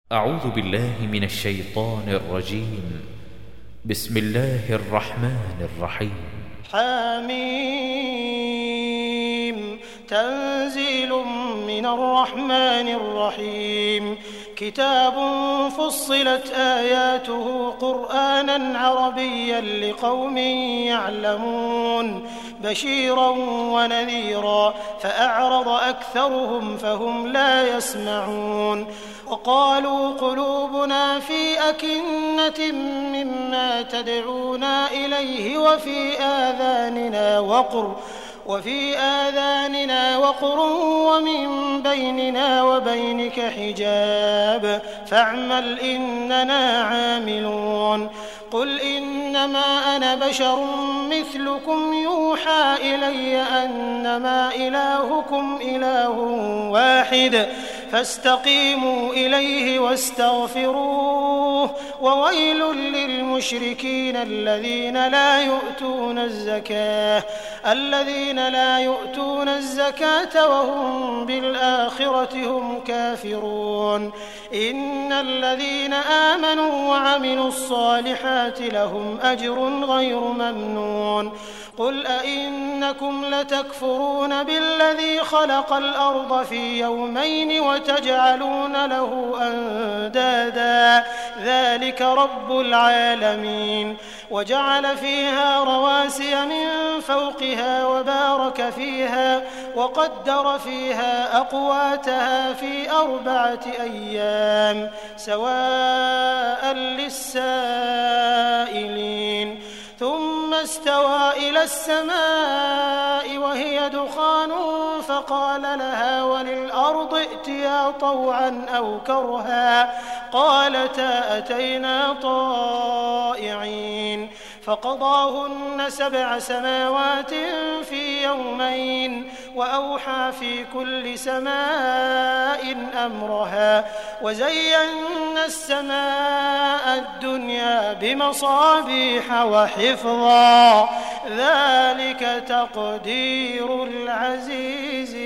أعوذ بالله من الشيطان الرجيم. بسم الله الرحمن الرحيم. حميم. تنزيل من الرحمن الرحيم. كتاب فصلت آياته قرآنا عربيا لقوم يعلمون بشيرا ونذيرا فأعرض أكثرهم فهم لا يسمعون وقالوا قلوبنا في أكنة مما تدعونا إليه وفي آذاننا وقر ومن بيننا وبينك حجاب فاعمل إننا عاملون. قل إنما أنا بشر مثلكم يوحى إلي أنما إلهكم إله واحد فاستقيموا إليه واستغفروه وويل للمشركين الذين لا يؤتون الزكاة وهم بالآخرة هم كافرون. إن الذين آمنوا وعملوا الصالحات لهم أجر غير ممنون. قل أئنكم لتكفرون بالذي خلق الأرض في يومين وتجعلون له أندادا ذلك رب العالمين. وجعل فيها رواسي من فوقها وبارك فيها وقدر فيها أقواتها في 4 أيام سواء للسائلين. ثم استوى إلى السماء وهي دخان فقال لها وللأرض ائتيا طوعا أو كرها قالتا أتينا طائعين. فقضاهن 7 سماوات في يومين وأوحى في كل سماء أمرها وزينا السماء الدنيا بمصابيح وحفظا ذلك تقدير العزيز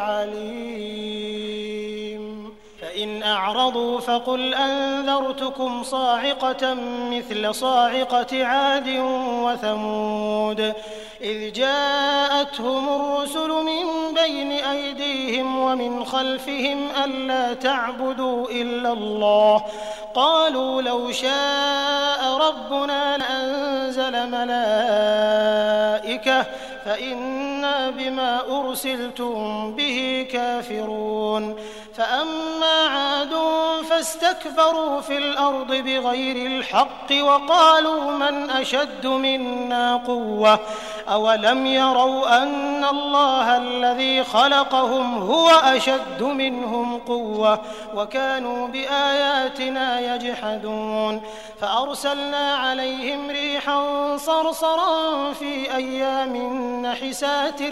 العليم. فإن أعرضوا فقل أنذرتكم صاعقة مثل صاعقة عاد وثمود إذ جاءتهم الرسل من بين أيديهم ومن خلفهم ألا تعبدوا إلا الله قالوا لو شاء ربنا لأنزل ملائكة فإنا بما أرسلتم به كافرون. فأما عاد فاستكبروا في الأرض بغير الحق وقالوا من أشد منا قوة أولم يروا أن الله الذي خلقهم هو أشد منهم قوة وكانوا بآياتنا يجحدون. فأرسلنا عليهم ريحا صرصرا في أيام نحسات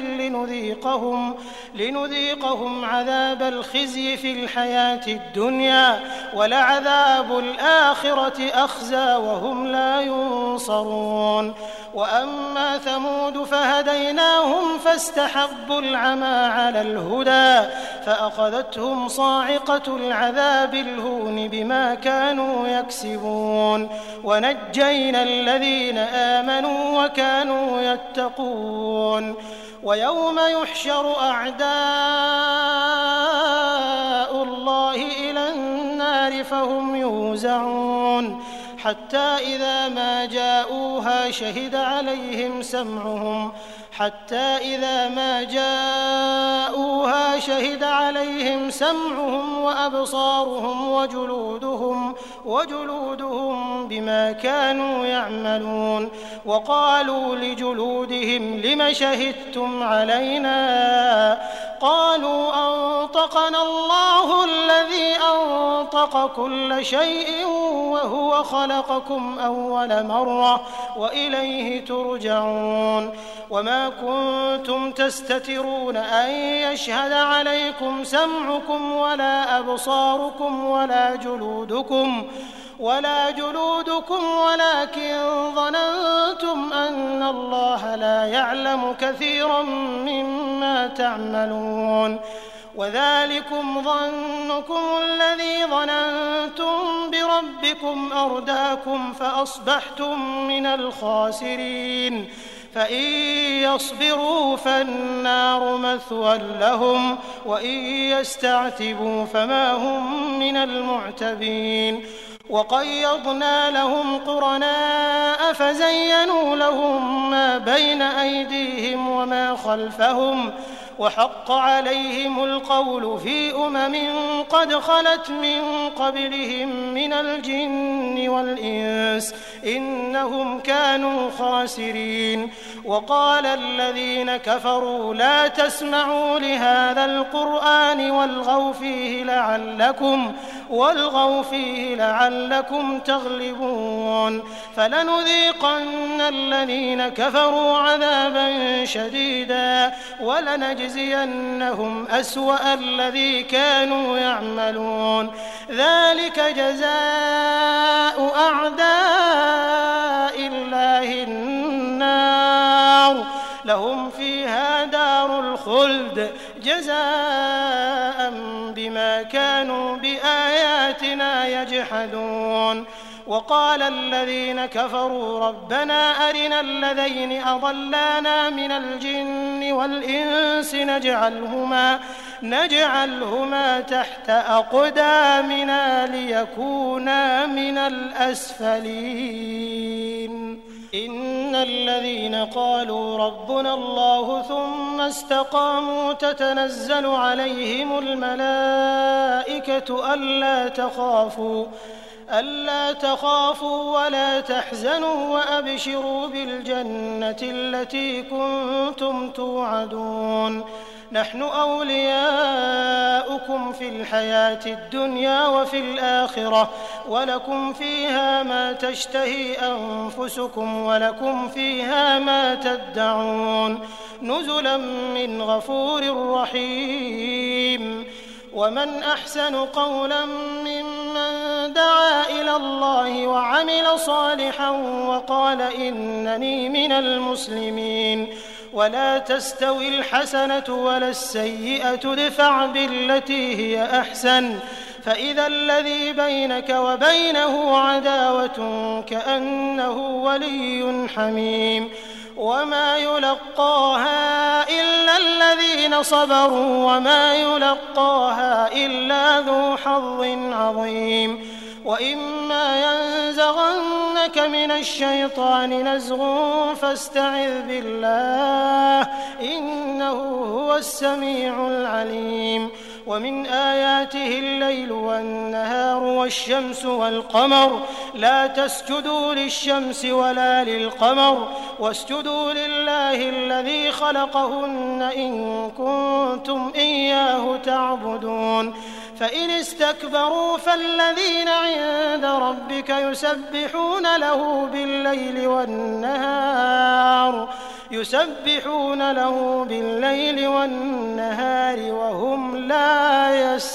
لنذيقهم عذاب الخزي في الحياة الدنيا ولعذاب الآخرة أخزى وهم لا ينصرون. وأما ثمود فهديناهم فاستحبوا العمى على الهدى فأخذتهم صاعقة العذاب الهون بما كانوا يكسبون ونجينا الذين آمنوا وكانوا يتقون. ويوم يحشر أعداء الله إلى النار فهم يوزعون حتى إذا ما جاءوها شهد عليهم سمعهم وأبصارهم وجلودهم بما كانوا يعملون. وقالوا لجلودهم لم شهدتم علينا قالوا أنطقنا الله الذي أنطق كل شيء وهو خلقكم أول مرة وإليه ترجعون. وما كنتم تستترون أن يشهد عليكم سمعكم ولا أبصاركم ولا جلودكم ولكن ظننتم أن الله لا يعلم كثيرا مما تعملون. وذلكم ظنكم الذي ظننتم بربكم أرداكم فأصبحتم من الخاسرين فإن يصبروا فالنار مثوى لهم وإن يستعتبوا فما هم من المعتبين وقيضنا لهم قرناء فزينوا لهم ما بين أيديهم وما خلفهم وحق عليهم القول في قد خلت من قبلهم من الجن والإنس إنهم كانوا خاسرين وقال الذين كفروا لا تسمعوا لهذا القرآن والغوا فيه لعلكم تغلبون فلنذيقن الذين كفروا عذابا شديدا ولنجزينهم أسوأ الذي كانوا يعملون ذلك جزاء أعداء الله النار لهم فيها دار الخلد جزاء بما كانوا بآياتنا يجحدون وقال الذين كفروا ربنا أرنا الذين أضلانا من الجن والإنس نجعلهما تحت أقدامنا ليكونا من الأسفلين إن الذين قالوا ربنا الله ثم استقاموا تتنزل عليهم الملائكة ألا تخافوا ولا تحزنوا وأبشروا بالجنة التي كنتم توعدون نحن أولياؤكم في الحياة الدنيا وفي الآخرة ولكم فيها ما تشتهي أنفسكم ولكم فيها ما تدعون نزلا من غفور رحيم ومن أحسن قولا ممن دعا إلى الله وعمل صالحا وقال إنني من المسلمين ولا تستوي الحسنة ولا السيئة ادفع بالتي هي أحسن فإذا الذي بينك وبينه عداوة كأنه ولي حميم وما يلقاها إلا الذين صبروا وما يلقاها إلا ذو حظ عظيم وإما ينزغنك من الشيطان نزغ فاستعذ بالله إنه هو السميع العليم ومن آياته الليل والنهار والشمس والقمر لا تسجدوا للشمس ولا للقمر واسجدوا لله الذي خلقهن إن كنتم إياه تعبدون فإن استكبروا فالذين عند ربك يسبحون له بالليل والنهار وهم لا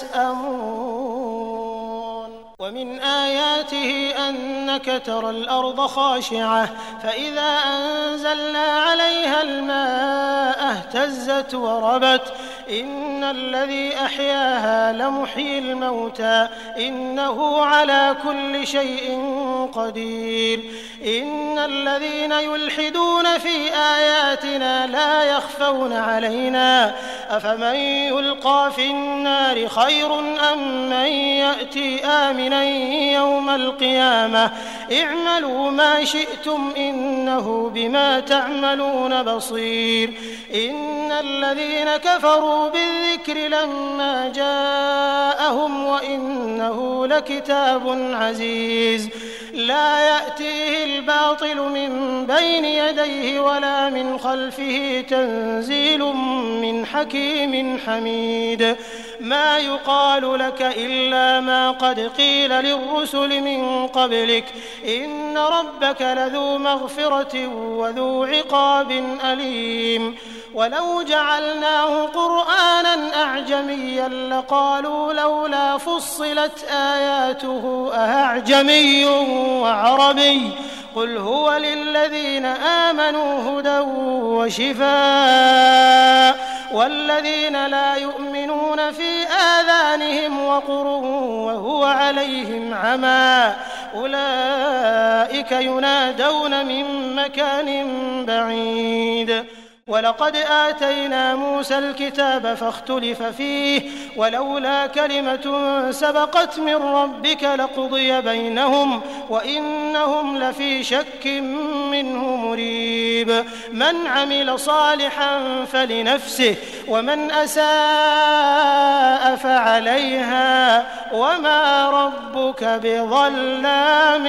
يسأمون ومن آياته أنك ترى الأرض خاشعة فإذا أنزلنا عليها الماء اهتزت وربت إن الذي أحياها لمحيي الموتى إنه على كل شيء قدير إن الذين يلحدون في آياتنا لا يخفون علينا أفمن يلقى في النار خير أم من يأتي آمنا يوم القيامة اعملوا ما شئتم إنه بما تعملون بصير إن الذين كفروا بالذكر لما جاءهم وإنه لكتاب عزيز لا يأتيه الباطل من بين يديه ولا من خلفه تنزيل من حكيم حميد ما يقال لك إلا ما قد قيل للرسل من قبلك إن ربك لذو مغفرة وذو عقاب أليم ولو جعلناه قرآنا أعجميا لقالوا لولا فصلت آياته أأعجمي وعربي قل هو للذين آمنوا هدى وشفاء والذين لا يؤمنون في آذانهم وقر وهو عليهم عمى أولئك ينادون من مكان بعيد ولقد آتينا موسى الكتاب فاختلف فيه ولولا كلمة سبقت من ربك لقضي بينهم وإنهم لفي شك منه مريب من عمل صالحا فلنفسه ومن أساء فعليها وما ربك بظلام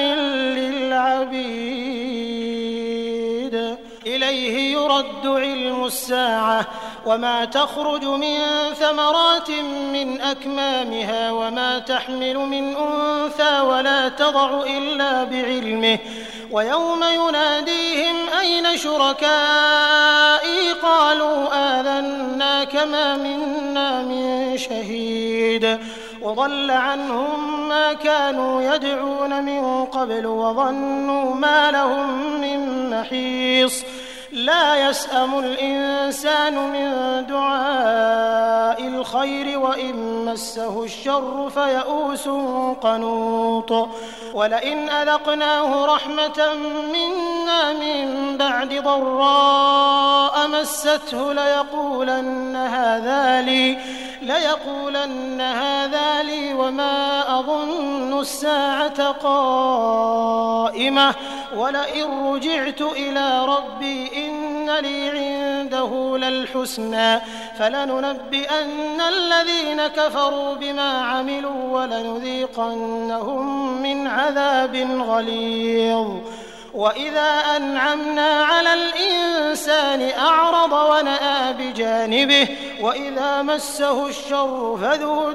للعبيد إليه يرد علم الساعة وما تخرج من ثمرات من أكمامها وما تحمل من أنثى ولا تضع إلا بعلمه ويوم يناديهم أين شركائي قالوا آذناك ما منا من شهيد وضل عنهم ما كانوا يدعون من قبل وظنوا ما لهم من محيص لا يسأم الإنسان من دعاء الخير وإن مسه الشر فيئوس قنوط ولئن أذقناه رحمة منا من بعد ضراء مسته ليقولن هذا لي وما أظن الساعة قائمة ولئن رجعت إلى ربي إن لي عنده للحسنى فلننبئن الذين كفروا بما عملوا ولنذيقنهم من عذاب غليظ وإذا أنعمنا على الإنسان أعرض ونأى بجانبه وإذا مسه الشر فذو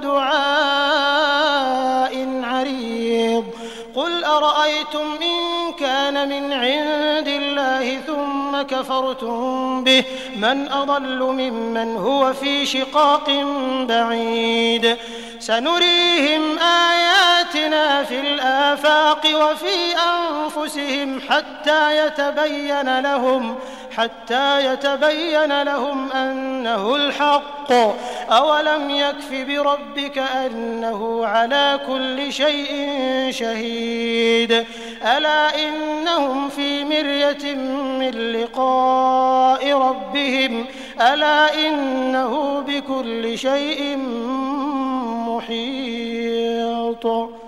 دعاء عريض قل أرأيتم إن كان من عند الله ثم كفرتم به من أضل ممن هو في شقاق بعيد سنريهم آياتنا في الآفاق وفي أنفسهم حتى يتبين لهم أنه الحق أولم يكف بربك أنه على كل شيء شهيد ألا إنهم في مرية من لقاء ربهم ألا إنه بكل شيء محيط